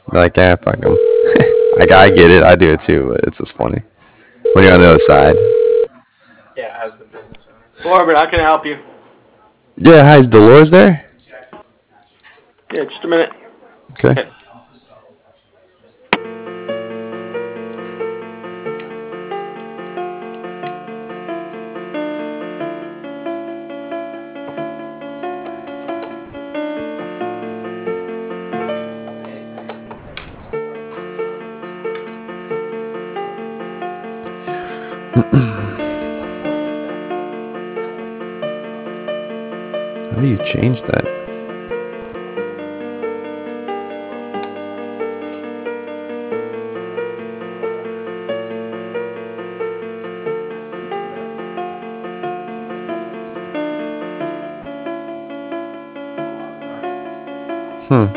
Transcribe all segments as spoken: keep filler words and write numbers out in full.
Like, yeah, fuck them. Like, I get it. I do it too, but it's just funny when you're on the other side. Yeah, as the business owner. Corbin, how can I help you? Yeah, hi, is Dolores there? Yeah, just a minute. Okay. Okay. How do you change that? Hmm.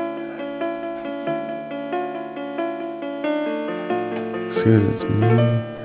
Excuse me.